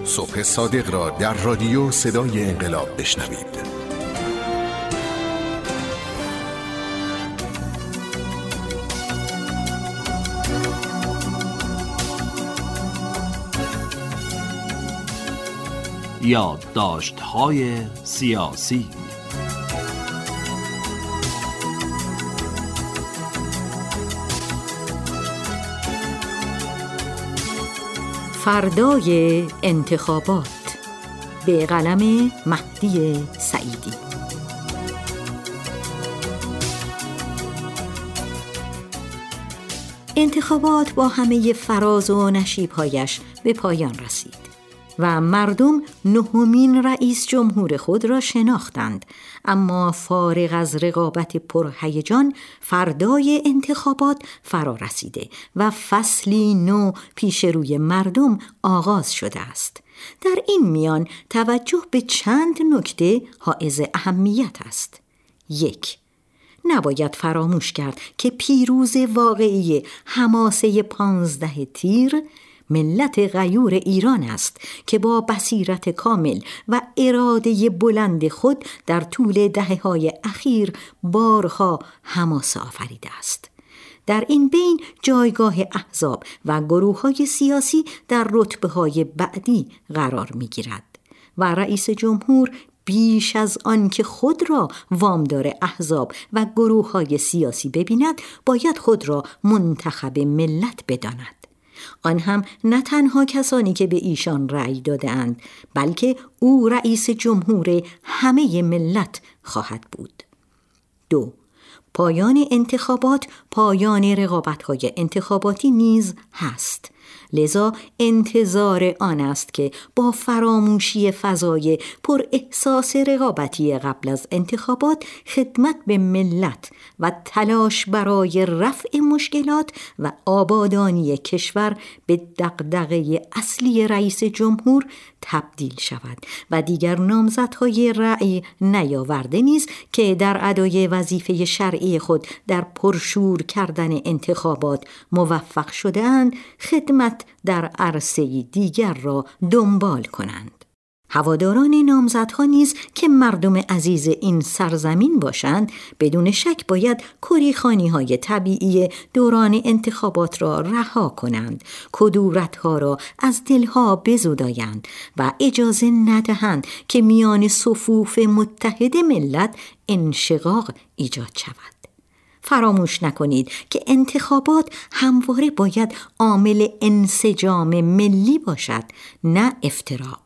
صبح صادق را در رادیو صدای انقلاب بشنوید. یادداشت‌های سیاسی. فردای انتخابات به قلم مهدی سعیدی. انتخابات با همه فراز و نشیب‌هایش به پایان رسید و مردم نهمین رئیس جمهور خود را شناختند، اما فارغ از رقابت پرهیجان فردای انتخابات فرا رسیده و فصلی نو پیش روی مردم آغاز شده است. در این میان توجه به چند نکته حائز اهمیت است. 1. نباید فراموش کرد که پیروز واقعی حماسه 15 تیر ملت غیور ایران است که با بصیرت کامل و اراده بلند خود در طول دهه‌های اخیر بارها حماسه آفریده است. در این بین جایگاه احزاب و گروه‌های سیاسی در رتبه‌های بعدی قرار می‌گیرد و رئیس جمهور بیش از آن که خود را وامدار احزاب و گروه‌های سیاسی ببیند، باید خود را منتخب ملت بداند. آن هم نه تنها کسانی که به ایشان رأی داده‌اند، بلکه او رئیس جمهور همه ملت خواهد بود. 2. پایان انتخابات پایان رقابت‌های انتخاباتی نیز هست، لذا انتظار آن است که با فراموشی فضای پر احساس رقابتی قبل از انتخابات خدمت به ملت و تلاش برای رفع مشکلات و آبادانی کشور به دغدغه اصلی رئیس جمهور تبدیل شود و دیگر نامزدهای رأی نیاورده نیز که در ادای وظیفه شرعی خود در پرشور کردن انتخابات موفق شده‌اند خدمت در عرصه دیگر را دنبال کنند. هواداران نامزدها نیز که مردم عزیز این سرزمین باشند، بدون شک باید کریخانی‌های طبیعی دوران انتخابات را رها کنند، کدورت‌ها را از دلها بزدایند و اجازه ندهند که میان صفوف متحد ملت انشقاق ایجاد شود. فراموش نکنید که انتخابات همواره باید عامل انسجام ملی باشد، نه افتراق.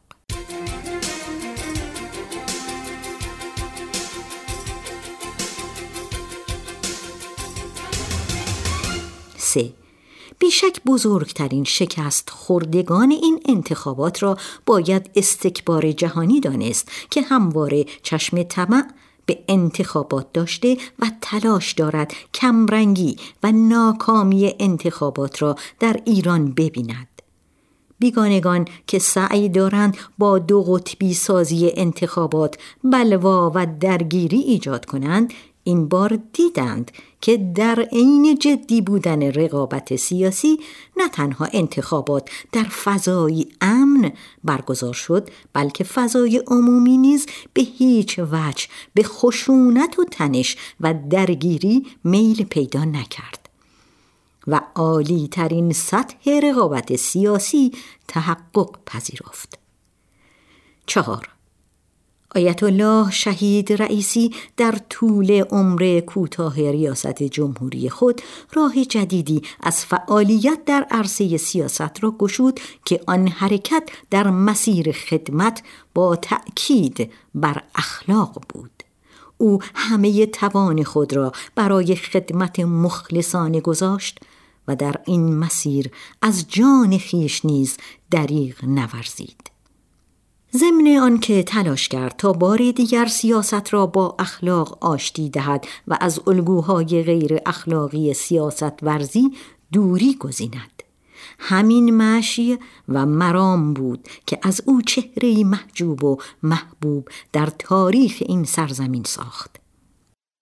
3. بیشک بزرگترین شکست خوردگان این انتخابات را باید استکبار جهانی دانست که همواره چشم طمع به انتخابات داشته و تلاش دارد کمرنگی و ناکامی انتخابات را در ایران ببیند. بیگانگان که سعی دارند با دو قطبی سازی انتخابات بلوا و درگیری ایجاد کنند، این بار دیدند که در عین جدی بودن رقابت سیاسی نه تنها انتخابات در فضای امن برگزار شد، بلکه فضای عمومی نیز به هیچ وجه به خشونت و تنش و درگیری میل پیدا نکرد و عالی ترین سطح رقابت سیاسی تحقق پذیرفت. 4. آیت الله شهید رئیسی در طول عمر کوتاه ریاست جمهوری خود راه جدیدی از فعالیت در عرصه سیاست را گشود که آن حرکت در مسیر خدمت با تأکید بر اخلاق بود. او همه توان خود را برای خدمت مخلصانه گذاشت و در این مسیر از جان خویش نیز دریغ نورزید. ضمن آن که تلاش کرد تا بار دیگر سیاست را با اخلاق آشتی دهد و از الگوهای غیر اخلاقی سیاست ورزی دوری گزیند. همین مشی و مرام بود که از او چهره‌ای محجوب و محبوب در تاریخ این سرزمین ساخت.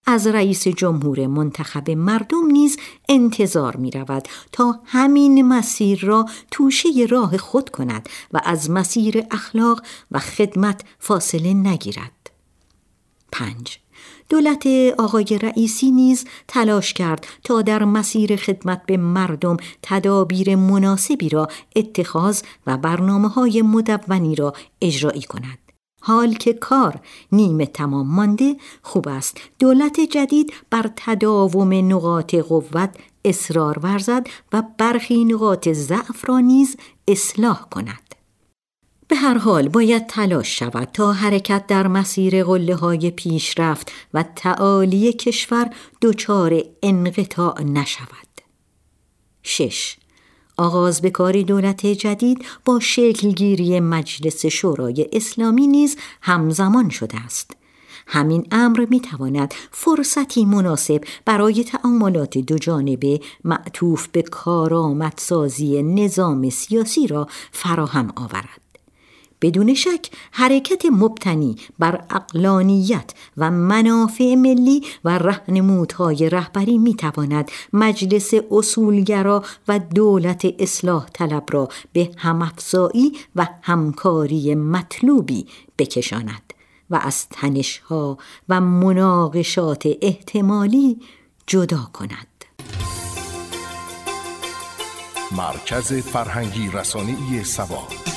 از رئیس جمهور منتخب مردم نیز انتظار می رود تا همین مسیر را توشه راه خود کند و از مسیر اخلاق و خدمت فاصله نگیرد. 5. دولت آقای رئیسی نیز تلاش کرد تا در مسیر خدمت به مردم تدابیر مناسبی را اتخاذ و برنامه‌های مدونی را اجرایی کند. حال که کار نیمه تمام مانده، خوب است دولت جدید بر تداوم نقاط قوت اصرار ورزد و برخی نقاط ضعف را نیز اصلاح کند. به هر حال باید تلاش شود تا حرکت در مسیر قله‌های پیشرفت و تعالی کشور دچار انقطاع نشود. 6. آغاز به کار دولت جدید با شکلگیری مجلس شورای اسلامی نیز همزمان شده است. همین امر می‌تواند فرصتی مناسب برای تعاملات دوجانبه معطوف به کارآمدسازی نظام سیاسی را فراهم آورد. بدون شک حرکت مبتنی بر عقلانیت و منافع ملی و راهنمودهای رهبری می‌تواند مجلس اصولگرا و دولت اصلاح طلب را به همافزایی و همکاری مطلوبی بکشاند و از تنش‌ها و مناقشات احتمالی جدا کند. مرکز فرهنگی رسانه‌ای سبا.